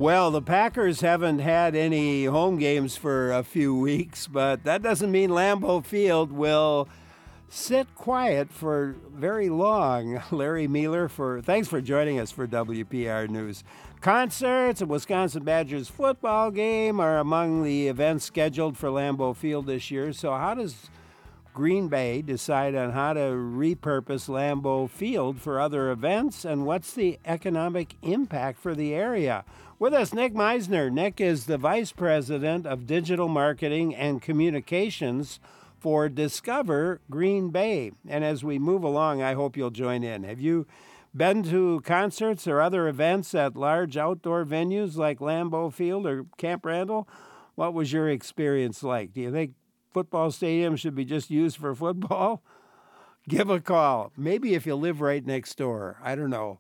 Well, the Packers haven't had any home games for a few weeks, but that doesn't mean Lambeau Field will sit quiet for very long. Larry Mealer, thanks for joining us for WPR News. Concerts, a Wisconsin Badgers football game are among the events scheduled for Lambeau Field this year. So how does Green Bay decide on how to repurpose Lambeau Field for other events, and what's the economic impact for the area? With us, Nick Meisner. Nick is the Vice President of Digital Marketing and Communications for Discover Green Bay. And as we move along, I hope you'll join in. Have you been to concerts or other events at large outdoor venues like Lambeau Field or Camp Randall? What was your experience like? Do you think football stadium should be just used for football? Give a call. Maybe if you live right next door. I don't know.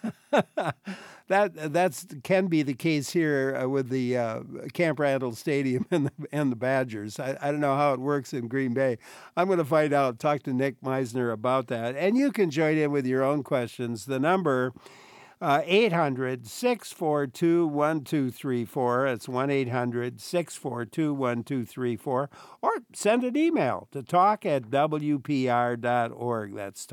That's can be the case here with the Camp Randall Stadium and the Badgers. I don't know how it works in Green Bay. I'm going to find out. Talk to Nick Meisner about that, and you can join in with your own questions. The number 800-642-1234. It's 1-800-642-1234. Or send an email to talk@wpr.org. That's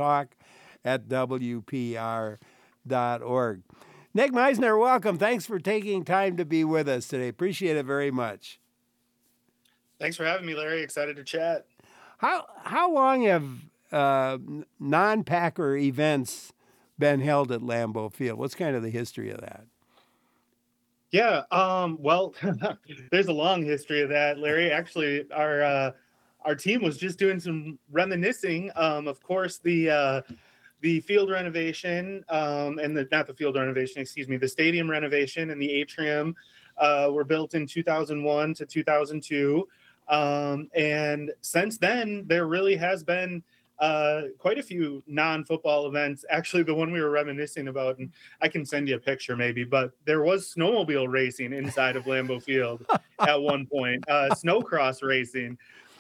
talk@wpr.org. Nick Meisner, welcome. Thanks for taking time to be with us today. Appreciate it very much. Thanks for having me, Larry. Excited to chat. How long have non-Packer events been held at Lambeau Field? What's kind of the history of that? Yeah, well, there's a long history of that, Larry. Actually, our team was just doing some reminiscing. Of course, the field renovation and the stadium renovation and the atrium were built in 2001 to 2002. And since then, there really has been quite a few non-football events. Actually, the one we were reminiscing about, and I can send you a picture maybe, but there was snowmobile racing inside of Lambeau Field at one point, snowcross racing.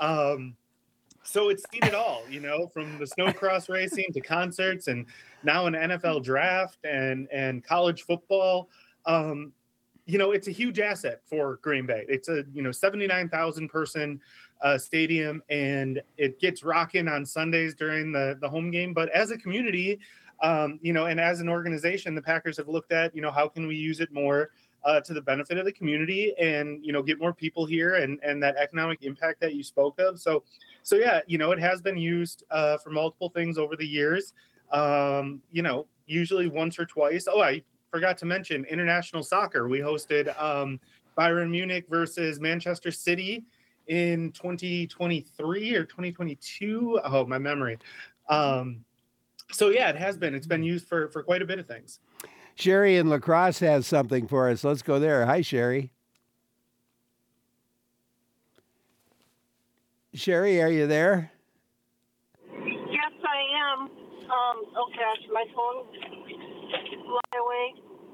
So it's seen it all, from the snowcross racing to concerts and now an NFL draft and college football. It's a huge asset for Green Bay. It's a 79,000 person stadium, and it gets rocking on Sundays during the home game. But as a community, and as an organization, the Packers have looked at how can we use it more to the benefit of the community and get more people here and that economic impact that you spoke of. So yeah, it has been used for multiple things over the years. Usually once or twice. Oh, I forgot to mention international soccer. We hosted Bayern Munich versus Manchester City in 2023 or 2022. Oh, my memory. So yeah, it has been. It's been used for quite a bit of things. Sherry in La Crosse has something for us. Let's go there. Hi, Sherry. Sherry, are you there? Yes, I am. Oh gosh, my phone fly away.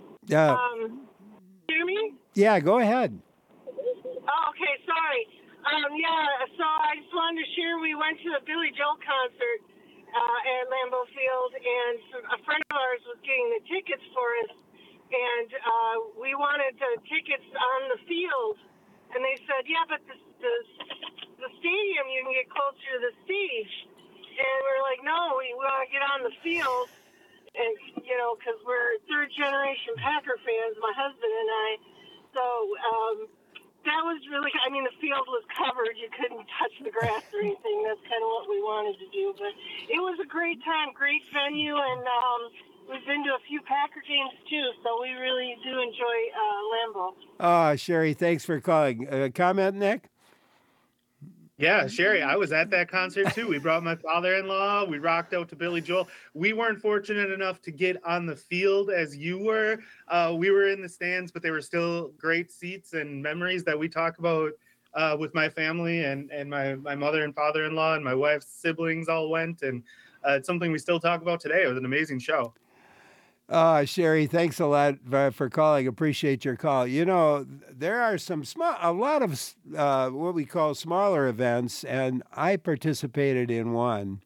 Hear me? Yeah, go ahead. Oh, okay, sorry. So I just wanted to share. We went to a Billy Joel concert at Lambeau Field, and a friend of ours was getting the tickets for us, and we wanted the tickets on the field, and they said, yeah, but the stadium, you can get closer to the stage, and we're like, no, we want to get on the field, and because we're third generation Packer fans, my husband and I, so that was really, the field was covered. You couldn't touch the grass or anything. That's kind of what we wanted to do. But it was a great time, great venue, and we've been to a few Packer games too, so we really do enjoy Lambeau. Oh, Sherry, thanks for calling. Comment, Nick? Yeah, Sherry, I was at that concert too. We brought my father-in-law. We rocked out to Billy Joel. We weren't fortunate enough to get on the field as you were. We were in the stands, but they were still great seats and memories that we talk about with my family and my mother and father-in-law and my wife's siblings all went. And it's something we still talk about today. It was an amazing show. Sherry, thanks a lot for calling. Appreciate your call. There are a lot of what we call smaller events, and I participated in one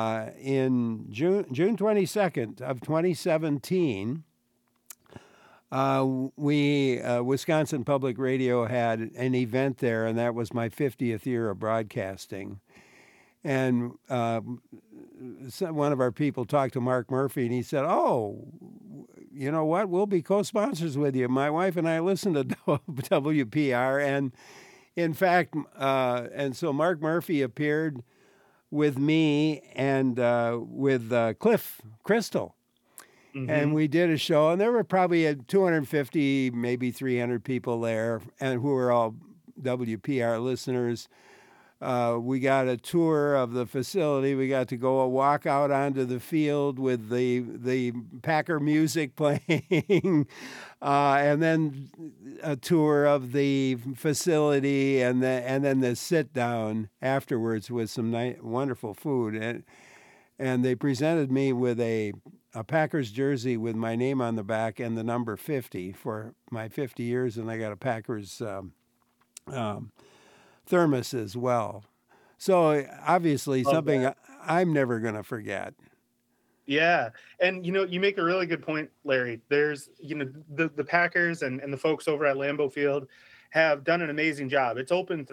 in June 22nd of 2017. Wisconsin Public Radio had an event there, and that was my 50th year of broadcasting. And one of our people talked to Mark Murphy, and he said, "Oh, you know what? We'll be co-sponsors with you. My wife and I listen to WPR, and in fact, and so Mark Murphy appeared with me and with Cliff Crystal." Mm-hmm. And we did a show, and there were probably 250, maybe 300 people there, and who were all WPR listeners. We got a tour of the facility. We got to go walk out onto the field with the Packer music playing, and then a tour of the facility, and then the sit down afterwards with some wonderful food. And they presented me with a Packers jersey with my name on the back and the number 50 for my 50 years, and I got a Packers thermos as well. So obviously something I'm never going to forget. Yeah. And, you make a really good point, Larry. There's, the Packers and the folks over at Lambeau Field have done an amazing job. It's open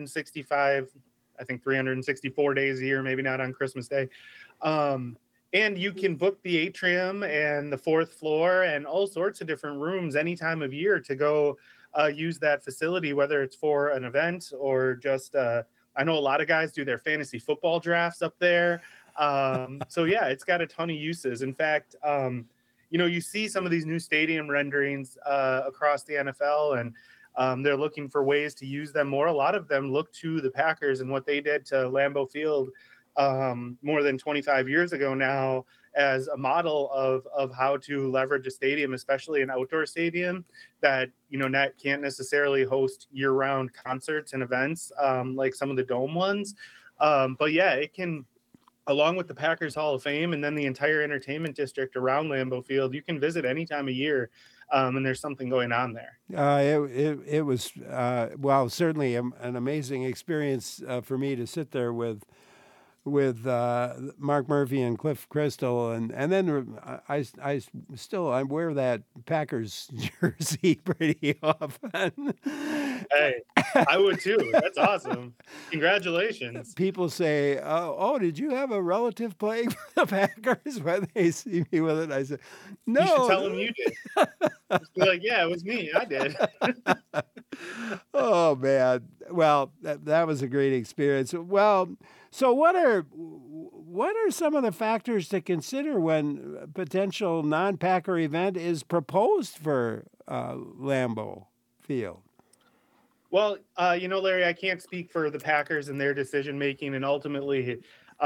364 days a year, maybe not on Christmas Day. And you can book the atrium and the fourth floor and all sorts of different rooms any time of year to go use that facility, whether it's for an event or just, I know a lot of guys do their fantasy football drafts up there. So yeah, it's got a ton of uses. In fact, you see some of these new stadium renderings across the NFL, and they're looking for ways to use them more. A lot of them look to the Packers and what they did to Lambeau Field more than 25 years ago now as a model of how to leverage a stadium, especially an outdoor stadium that, can't necessarily host year-round concerts and events like some of the dome ones. But yeah, it can, along with the Packers Hall of Fame and then the entire entertainment district around Lambeau Field, you can visit any time of year, and there's something going on there. It was, certainly an amazing experience for me to sit there with Mark Murphy and Cliff Crystal, and then I wear that Packers jersey pretty often. Hey, I would too. That's awesome. Congratulations. People say, "Oh, did you have a relative playing for the Packers?" When they see me with it, I say, "No." You should tell them you did. Just be like, "Yeah, it was me. I did." Oh man! Well, that was a great experience. Well, so what are some of the factors to consider when a potential non-Packer event is proposed for Lambeau Field? Well, Larry, I can't speak for the Packers and their decision making, and ultimately,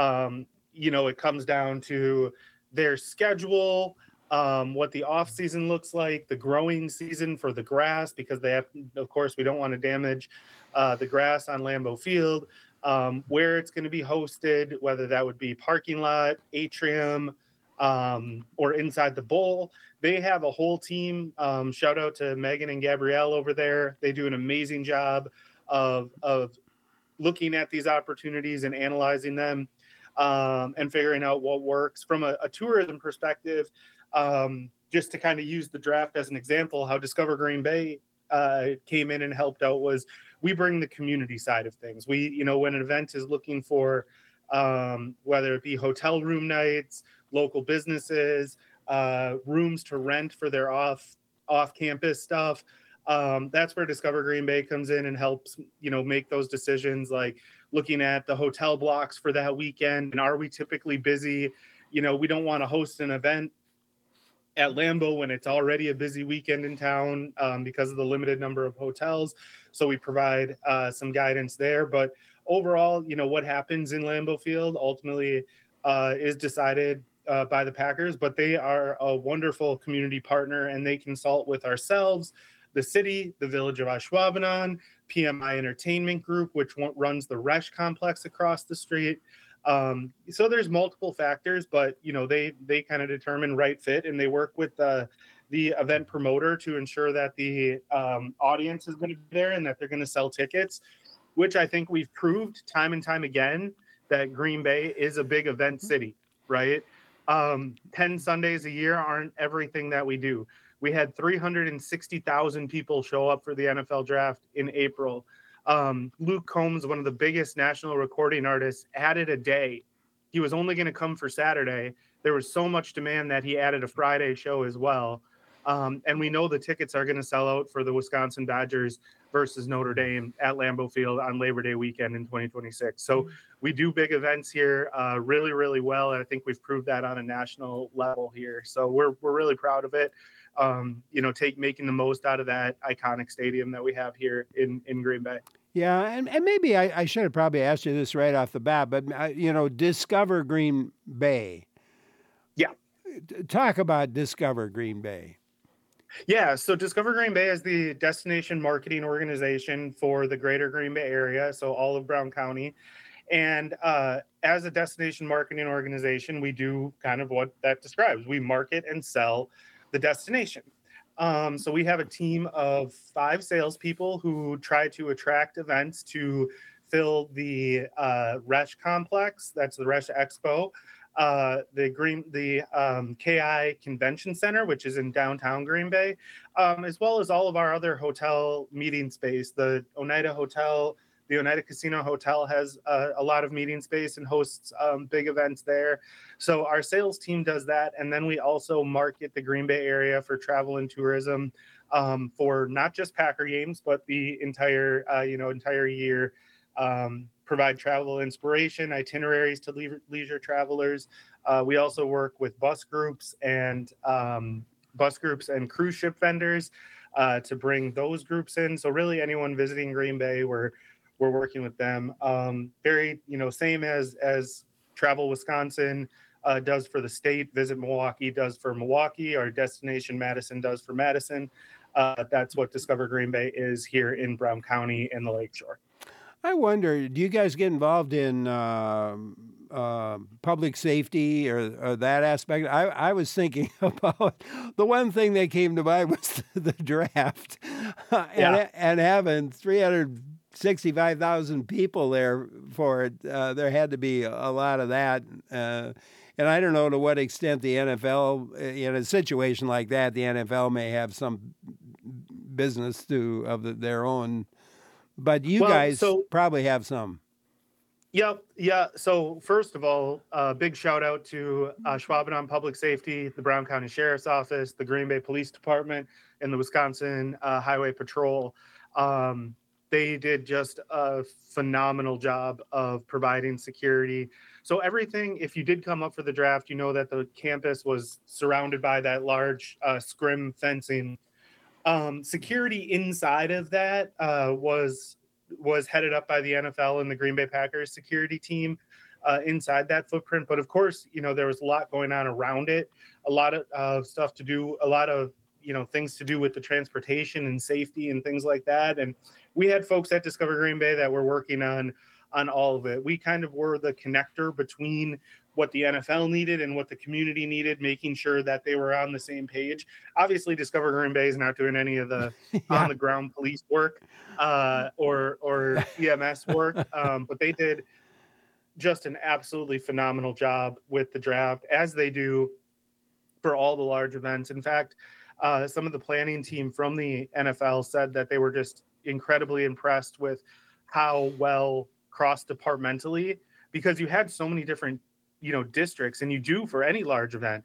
it comes down to their schedule, what the off season looks like, the growing season for the grass, because we don't want to damage the grass on Lambeau Field, where it's going to be hosted, whether that would be parking lot, atrium, or inside the bowl. They have a whole team. Shout out to Megan and Gabrielle over there. They do an amazing job of looking at these opportunities and analyzing them, and figuring out what works from a tourism perspective. Just to kind of use the draft as an example, how Discover Green Bay came in and helped out was we bring the community side of things. We, when an event is looking for, whether it be hotel room nights, local businesses, rooms to rent for their off-campus stuff, that's where Discover Green Bay comes in and helps, make those decisions, like looking at the hotel blocks for that weekend. And are we typically busy? We don't want to host an event at Lambeau when it's already a busy weekend in town because of the limited number of hotels. So we provide some guidance there. But overall, what happens in Lambeau Field ultimately is decided by the Packers, but they are a wonderful community partner, and they consult with ourselves, the city, the Village of Ashwaubenon, PMI Entertainment Group, which runs the Resch complex across the street. So there's multiple factors, but they kind of determine right fit, and they work with the event promoter to ensure that the audience is going to be there and that they're going to sell tickets, which I think we've proved time and time again that Green Bay is a big event city, right? 10 Sundays a year aren't everything that we do. We had 360,000 people show up for the NFL draft in April. Luke Combs, one of the biggest national recording artists, added a day. He was only going to come for Saturday. There was so much demand that he added a Friday show as well. And we know the tickets are going to sell out for the Wisconsin Badgers versus Notre Dame at Lambeau Field on Labor Day weekend in 2026. So we do big events here really, really well. And I think we've proved that on a national level here. So we're really proud of it. Making the most out of that iconic stadium that we have here in Green Bay. Yeah, and maybe I should have probably asked you this right off the bat, but, Discover Green Bay. Yeah. Talk about Discover Green Bay. Yeah, so Discover Green Bay is the destination marketing organization for the greater Green Bay area, so all of Brown County. And as a destination marketing organization, we do kind of what that describes. We market and sell the destination. So we have a team of 5 salespeople who try to attract events to fill the Resch complex. That's the Resch Expo. The KI Convention Center, which is in downtown Green Bay, as well as all of our other hotel meeting space. The Oneida Hotel, the Oneida Casino Hotel has a lot of meeting space and hosts big events there. So our sales team does that. And then we also market the Green Bay area for travel and tourism for not just Packer games, but the entire year. Provide travel inspiration, itineraries to leisure travelers. We also work with bus groups and cruise ship vendors to bring those groups in. So really anyone visiting Green Bay, we're working with them. Same as Travel Wisconsin does for the state, Visit Milwaukee does for Milwaukee, our Destination Madison does for Madison. That's what Discover Green Bay is here in Brown County and the Lakeshore. I wonder, do you guys get involved in public safety or that aspect? I was thinking about the one thing that came to mind was the draft and having 365,000 people there for it. There had to be a lot of that. And I don't know to what extent the NFL, in a situation like that, the NFL may have some business of their own. But you guys probably have some. Yep. Yeah. So first of all, big shout out to Schwabenam Public Safety, the Brown County Sheriff's Office, the Green Bay Police Department, and the Wisconsin Highway Patrol. They did just a phenomenal job of providing security. So everything, if you did come up for the draft, you know that the campus was surrounded by that large scrim fencing. Security inside of that was headed up by the NFL and the Green Bay Packers security team inside that footprint. But of course, there was a lot going on around it, a lot of stuff to do, a lot of things to do with the transportation and safety and things like that. And we had folks at Discover Green Bay that were working on all of it. We kind of were the connector between what the NFL needed and what the community needed, making sure that they were on the same page. Obviously, Discover Green Bay is not doing any of the on-the-ground police work or EMS work, but they did just an absolutely phenomenal job with the draft, as they do for all the large events. In fact, some of the planning team from the NFL said that they were just incredibly impressed with how well cross-departmentally, because you had so many different districts, and you do for any large event.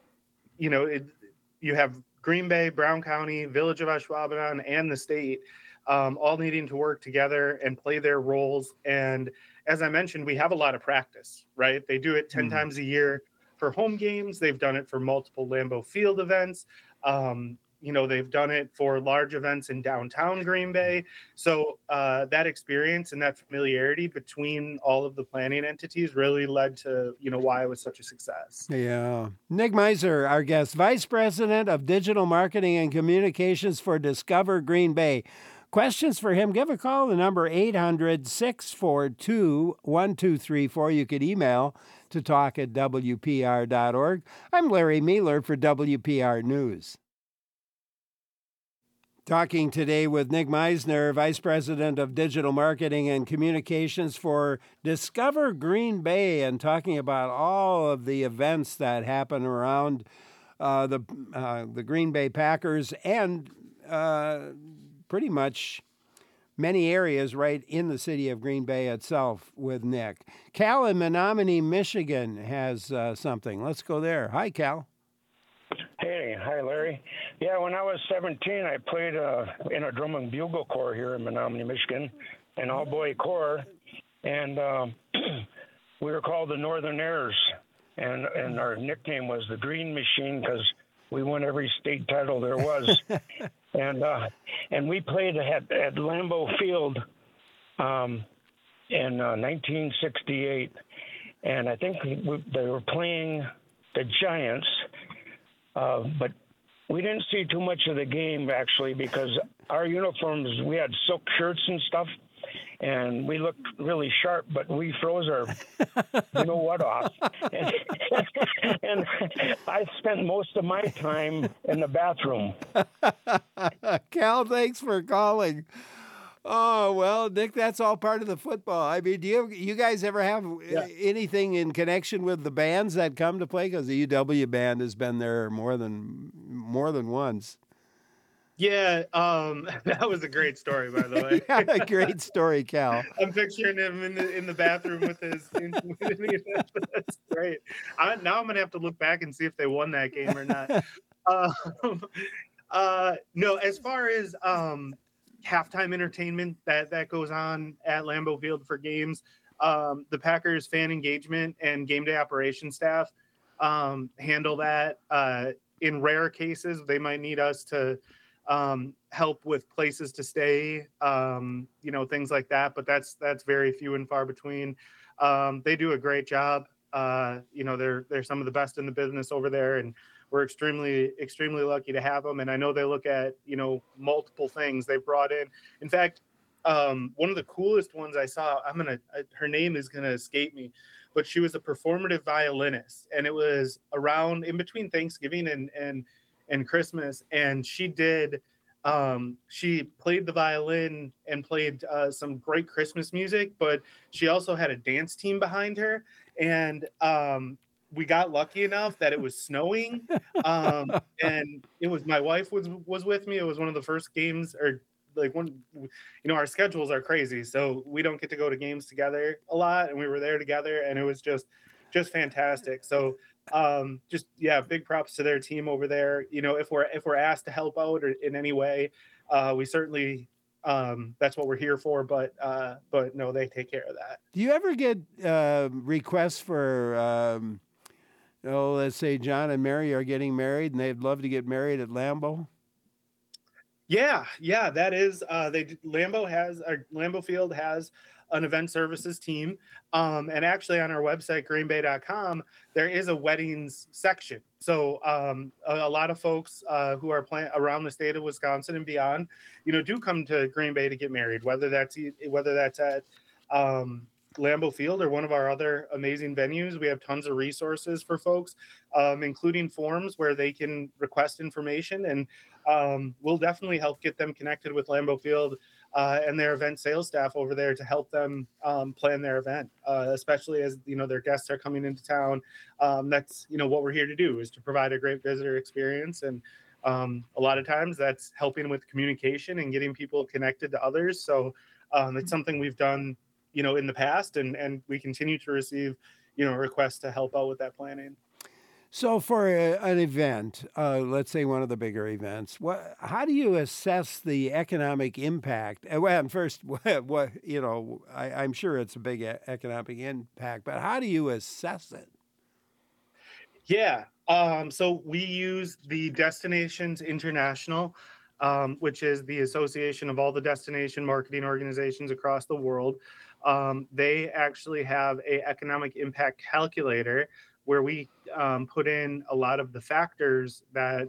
You have Green Bay, Brown County, Village of Ashwaubenon, and the state all needing to work together and play their roles. And as I mentioned, we have a lot of practice, right? They do it 10 times a year for home games. They've done it for multiple Lambeau Field events. They've done it for large events in downtown Green Bay. So that experience and that familiarity between all of the planning entities really led to, why it was such a success. Yeah. Nick Meisner, our guest, Vice President of Digital Marketing and Communications for Discover Green Bay. Questions for him, give a call. The number 800-642-1234. You could email to talk@wpr.org. I'm Larry Mealer for WPR News. Talking today with Nick Meisner, Vice President of Digital Marketing and Communications for Discover Green Bay, and talking about all of the events that happen around the Green Bay Packers and pretty much many areas right in the city of Green Bay itself with Nick. Cal in Menominee, Michigan has something. Let's go there. Hi, Cal. Hey, hi, Larry. Yeah, when I was 17, I played in a drum and bugle corps here in Menominee, Michigan, an all-boy corps, and we were called the Northernaires, and our nickname was the Green Machine because we won every state title there was. And we played at Lambeau Field in 1968, and I think they were playing the Giants, but we didn't see too much of the game actually because our uniforms, we had silk shirts and stuff, and we looked really sharp, but we froze our off. And I spent most of my time in the bathroom. Cal, thanks for calling. Oh, well, Nick, that's all part of the football. I mean, do you guys ever have anything in connection with the bands that come to play? Because the UW band has been there more than once. Yeah, that was a great story, by the way. Yeah, great story, Cal. I'm picturing him in the bathroom with his. That's great. Now I'm gonna have to look back and see if they won that game or not. No, as far as halftime entertainment that goes on at Lambeau Field for games, the Packers fan engagement and game day operations staff handle that. In rare cases, they might need us to help with places to stay, things like that. But that's very few and far between. They do a great job. They're some of the best in the business over there, and we're extremely, extremely lucky to have them. And I know they look at, multiple things they've brought in. In fact, one of the coolest ones I saw, her name is going to escape me, but she was a performative violinist, and it was around in between Thanksgiving and Christmas. And she played the violin and played some great Christmas music, but she also had a dance team behind her. And we got lucky enough that it was snowing. And it was, my wife was with me. It was one of the first games, or like our schedules are crazy, so we don't get to go to games together a lot. And we were there together, and it was just fantastic. So big props to their team over there. If we're asked to help out or in any way, we certainly, that's what we're here for, but no, they take care of that. Do you ever get requests for let's say John and Mary are getting married and they'd love to get married at Lambeau? Yeah, that is Lambeau Field has an event services team. And actually on our website, greenbay.com, there is a weddings section. So a lot of folks who are around the state of Wisconsin and beyond, do come to Green Bay to get married, whether that's at Lambeau Field or one of our other amazing venues. We have tons of resources for folks, including forms where they can request information, and we'll definitely help get them connected with Lambeau Field and their event sales staff over there to help them plan their event, especially as their guests are coming into town. That's what we're here to do, is to provide a great visitor experience, and a lot of times that's helping with communication and getting people connected to others. So it's something we've done in the past, and we continue to receive requests to help out with that planning. So for an event, let's say one of the bigger events, how do you assess the economic impact? Well, first, I'm sure it's a big economic impact, but how do you assess it? Yeah, so we use the Destinations International, which is the association of all the destination marketing organizations across the world. They actually have an economic impact calculator where we put in a lot of the factors that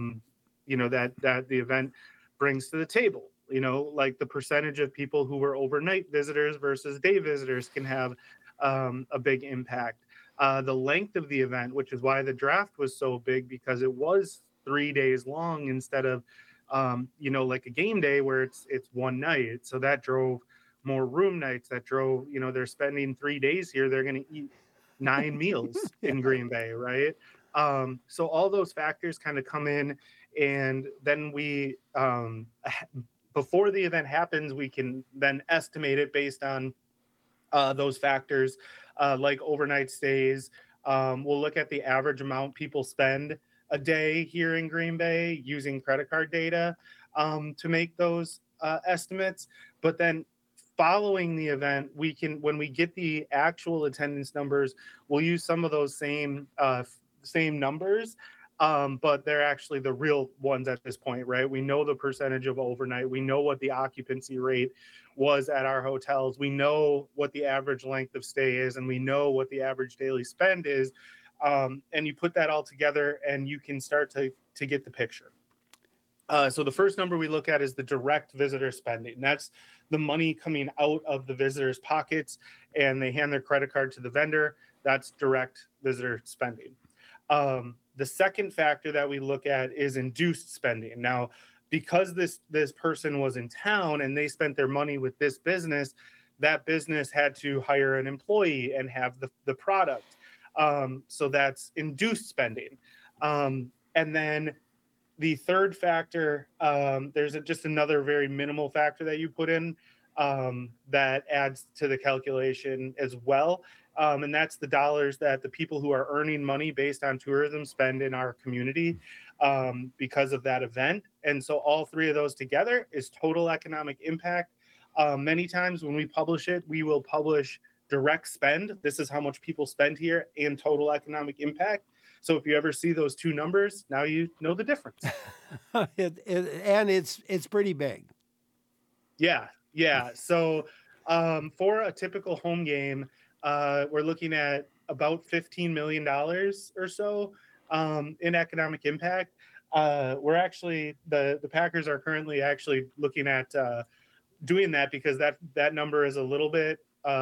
that the event brings to the table. Like the percentage of people who were overnight visitors versus day visitors can have a big impact. The length of the event, which is why the draft was so big, because it was 3 days long instead of like a game day where it's one night. So that drove more room nights. That drove they're spending 3 days here. They're going to eat 9 meals in Green Bay, right? So all those factors kind of come in, and then we, before the event happens, we can then estimate it based on those factors, like overnight stays. We'll look at the average amount people spend a day here in Green Bay using credit card data to make those estimates. But then following the event, we can, when we get the actual attendance numbers, we'll use some of those same numbers, but they're actually the real ones at this point, right? We know the percentage of overnight. We know what the occupancy rate was at our hotels. We know what the average length of stay is, and we know what the average daily spend is. And you put that all together, and you can start to get the picture. So the first number we look at is the direct visitor spending. That's the money coming out of the visitors' pockets, and they hand their credit card to the vendor. That's direct visitor spending. The second factor that we look at is induced spending. Now, because this person was in town and they spent their money with this business, that business had to hire an employee and have the product. So that's induced spending. And then the third factor, there's just another very minimal factor that you put in that adds to the calculation as well. And that's the dollars that the people who are earning money based on tourism spend in our community because of that event. And so all three of those together is total economic impact. Many times when we publish it, we will publish direct spend. This is how much people spend here, and total economic impact. So if you ever see those two numbers, now you know the difference. And it's pretty big. Yeah. So for a typical home game, we're looking at about $15 million or so in economic impact. We're actually, the Packers are currently actually looking at doing that because that number is a little bit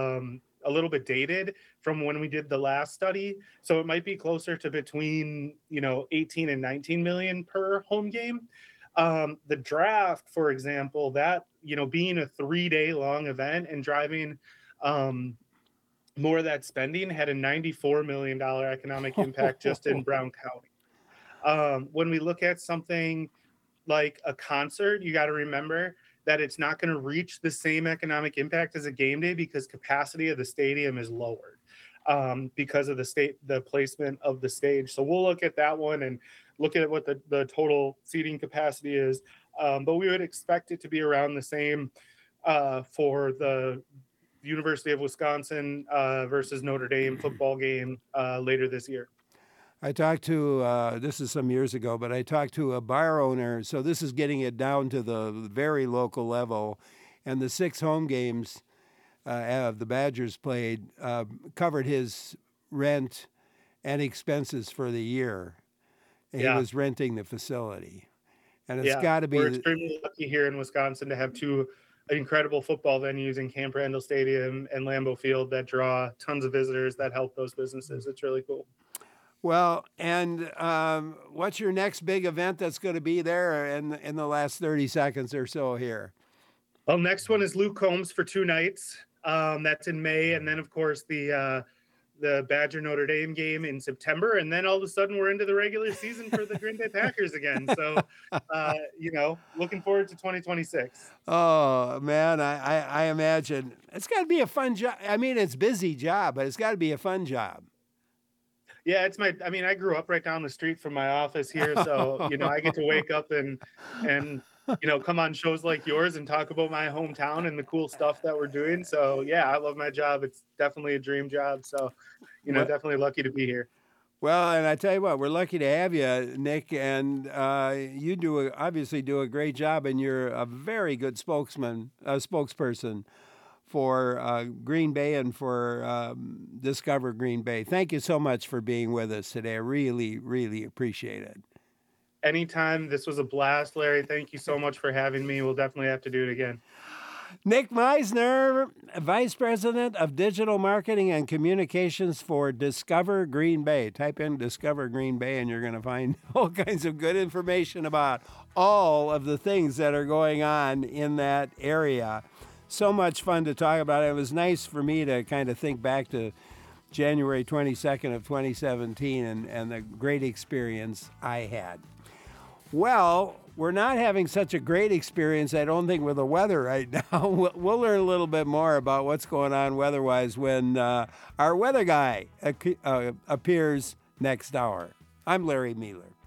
dated from when we did the last study. So it might be closer to between 18 and 19 million per home game. The draft, for example, that being a 3-day long event and driving more of that spending, had a $94 million economic impact just in Brown County. When we look at something like a concert, you got to remember that it's not going to reach the same economic impact as a game day because capacity of the stadium is lowered because of the placement of the stage. So we'll look at that one and look at what the total seating capacity is. But we would expect it to be around the same for the University of Wisconsin versus Notre Dame football game later this year. I talked to, this is some years ago, but I talked to a bar owner. So this is getting it down to the very local level. And the 6 home games the Badgers played covered his rent and expenses for the year. And he was renting the facility. And it's got to be... We're extremely lucky here in Wisconsin to have 2 incredible football venues in Camp Randall Stadium and Lambeau Field that draw tons of visitors that help those businesses. It's really cool. Well, and what's your next big event that's going to be there in the last 30 seconds or so here? Well, next one is Luke Combs for 2 nights. That's in May. And then, of course, the Badger Notre Dame game in September. And then all of a sudden we're into the regular season for the Green Bay Packers again. So, looking forward to 2026. Oh, man, I imagine it's got to be a fun job. I mean, it's a busy job, but it's got to be a fun job. Yeah, I grew up right down the street from my office here. So, I get to wake up and come on shows like yours and talk about my hometown and the cool stuff that we're doing. So, yeah, I love my job. It's definitely a dream job. So, definitely lucky to be here. Well, and I tell you what, we're lucky to have you, Nick, and you obviously do a great job, and you're a very good spokesperson for Green Bay and for Discover Green Bay. Thank you so much for being with us today. I really, really appreciate it. Anytime. This was a blast, Larry. Thank you so much for having me. We'll definitely have to do it again. Nick Meisner, Vice President of Digital Marketing and Communications for Discover Green Bay. Type in Discover Green Bay and you're going to find all kinds of good information about all of the things that are going on in that area. So much fun to talk about. It was nice for me to kind of think back to January 22nd of 2017 and the great experience I had. Well, we're not having such a great experience, I don't think, with the weather right now. We'll learn a little bit more about what's going on weather-wise when our weather guy appears next hour. I'm Larry Mealer.